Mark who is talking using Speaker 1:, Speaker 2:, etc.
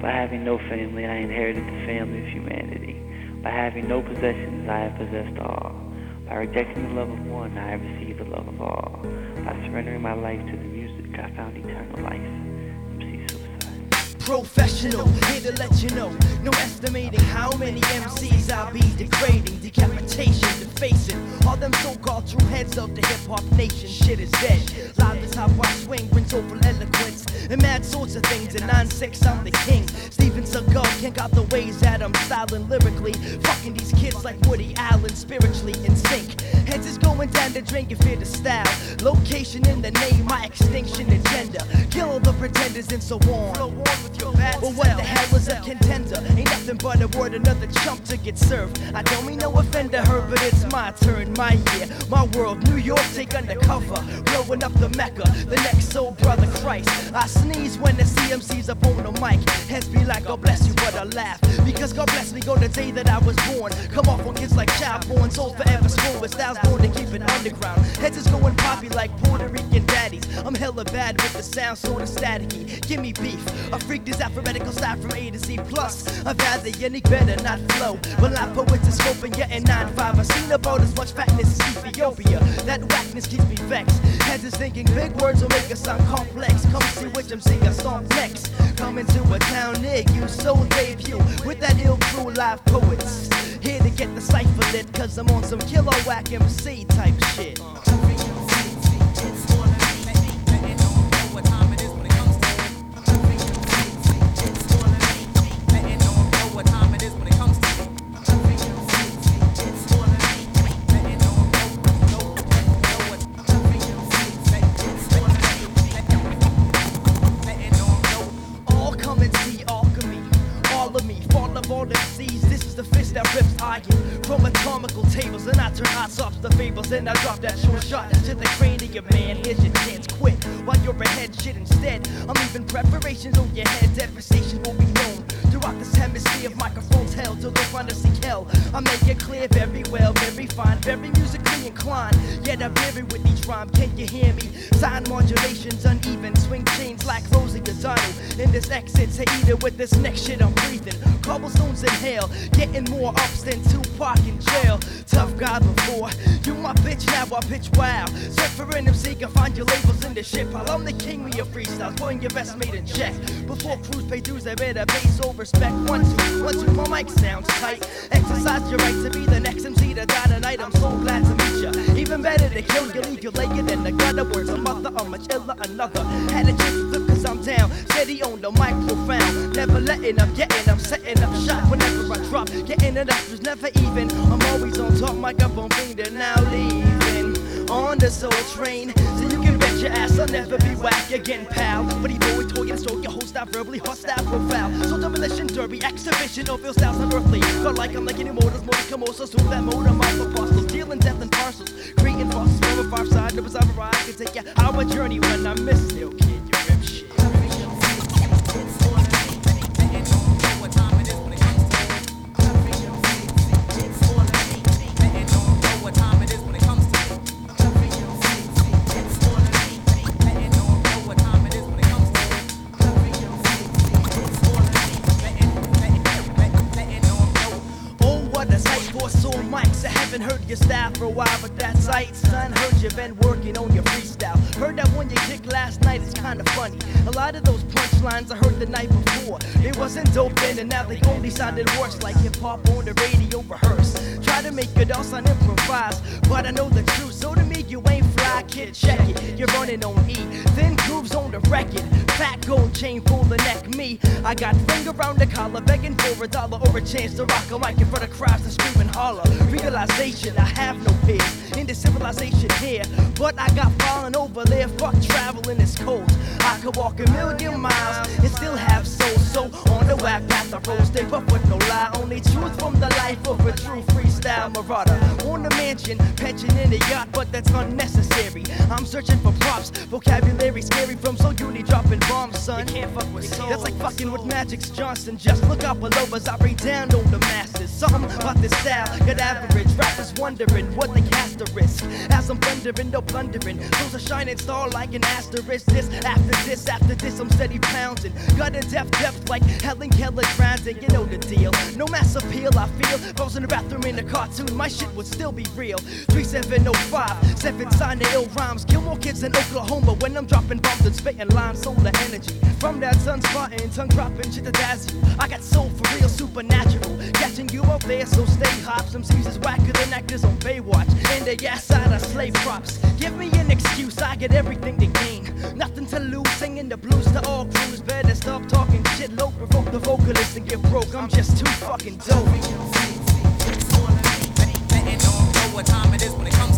Speaker 1: By having no family, I inherited the family of humanity. By having no possessions, I have possessed all. By rejecting the love of one, I have received the love of all. By surrendering my life to the music, I found eternal life. MC Suicide.
Speaker 2: Professional, here to let you know. No estimating how many MCs I'll be degrading. Decapitation, defacing all them so-called true heads of the hip-hop nation. Shit is dead. Live is how I swing, brings over eloquence and mad sorts of things. In 9-6, I'm the king. Steven Seagal can't got the ways that I'm styling lyrically. Fucking these kids like Woody Allen, spiritually in sync. Heads is going down to drink and fear the style. Location in the name, my extinction agenda. Kill all the pretenders and so on. Flow on with your bad But what the hell is a contender? Ain't nothing but a word, another chump to get served. I don't mean no offend to her, but it's my turn, my year, my world. New York, take undercover. Blowing up the Mecca, the next soul brother Christ. I sneeze when the CMC's up on the mic. Heads be like, God bless you, but I laugh. Because God bless me, go the day that I was born. Come off on kids like child born, soul forever school, but styles born to keep it underground. Heads is going poppy like Puerto Rican daddies. I'm hella bad with the sound sorta staticky. Give me beef, a freak this alphabetical style from A to C+. I've had the unique better not flow. Well, I poet to scope and getting 9-5. I've seen about as much fatness as Ethiopia. That whackness keeps me vexed. Heads is thinking big words will make us sound complex. Come see which I'm singing song next. Coming to a town near you, so debut with that ill crew live poets. Here to get the cipher lit, cause I'm on some killer whack MC type shit. All MCs, this is the fist that rips iron from atomical tables, and I turn hot off the fables, and I drop that short shot to the cranium, man. Here's your chance, quit while you're ahead. Shit instead, I'm leaving preparations on your head. Devastation will be known throughout this hemisphere of microphones held till they find us seek hell. I make it clear very well, very fine, very musically inclined. Yet I'm very with each rhyme. Can you hear me? Sign modulations uneven, swing chains like Rosie Gazzano. In this exit to eat it with this next shit I'm breathing. Cobblestones in hell, getting more ups than Tupac in jail. Tough guy before, you my bitch, now I pitch wow. Search for an MC, can find your labels in the shit pile. I'm the king with your freestyles, putting your best made in check. Before crews pay dues, I better pay so respect. 1, 2, 1, 2, my mic sounds tight. Exercise your right to be the next MC to die tonight. I'm so glad to meet ya. Even better to kill you, leave you laying in the gutter. Words of mother, I'm much iller, another. Had a chance to flip cause I'm down. Steady on the mic profound. Never letting up, getting I'm setting up shot whenever I drop. Getting it up was never even. I'm always on top, microphone finger now leaving. On the soul train, so you can bet your ass I'll never be whack again, pal. But even with toy and stroke, your whole style verbally hostile profile. So demolition, derby, exhibition of real styles unearthly. Felt like I'm like any motors come also soon that motor mouth apostles. Dealing death and parcels, creating fossils from a far side. Never ever ride, I can take you out a journey when I miss you, kid, you rip shit. I haven't heard your style for a while, but that's right, son. Heard you've been working on your freestyle. Heard that one you kicked last night is kinda funny. A lot of those punchlines I heard the night before, it wasn't dope then, and now they only sounded worse. Like hip-hop on the radio rehearse. Try to make it all sound improvised, but I know the truth, so to me you ain't fly, kid, check it. You're running on E, thin grooves on the record. Fat gold chain full the neck, me. I got finger around the collar, begging for $1 or a chance to rock a mic in front of crowds and scream and holler. Realization, I have no peers in this civilization here, but I got fallen over there. Fuck traveling, it's cold. I could walk 1,000,000 miles and still have soul. So on the whack path I roll, stay up with no lie. Only truth from the life of a true freestyle marauder. On the mansion, pension in a yacht, but that's unnecessary. I'm searching for props, vocabulary scary from so uni dropping bombs, son. You can't fuck with soul. That's like fucking with Magic's Johnson. Just look out below as I break down on the masses. Something about this style, good average. Rappers wondering what they cast to risk. As I'm thundering, no plundering. Those a shining star like an asterisk. This, after this, I'm steady pounding. Got a depth like hell Helen Keller grinding, you know the deal. No mass appeal, I feel. If I was in the bathroom in a cartoon, my shit would still be real. 3705, 7 sign the ill rhymes. Kill more kids in Oklahoma when I'm dropping bombs and spitting lines. Solar energy from that sunspotting, tongue dropping shit to dazzle you. I got soul for real, supernatural. Catching you out there, so stay hot. Some seasons whacker than actors on Baywatch. And the ass side of slave props. Give me an excuse, I get everything to gain. Nothing to lose, singing the blues to all crews. Better stop talking shit low, provoke the vocalist and get broke. I'm just too fucking dope.
Speaker 3: Letting all know what time it is when it comes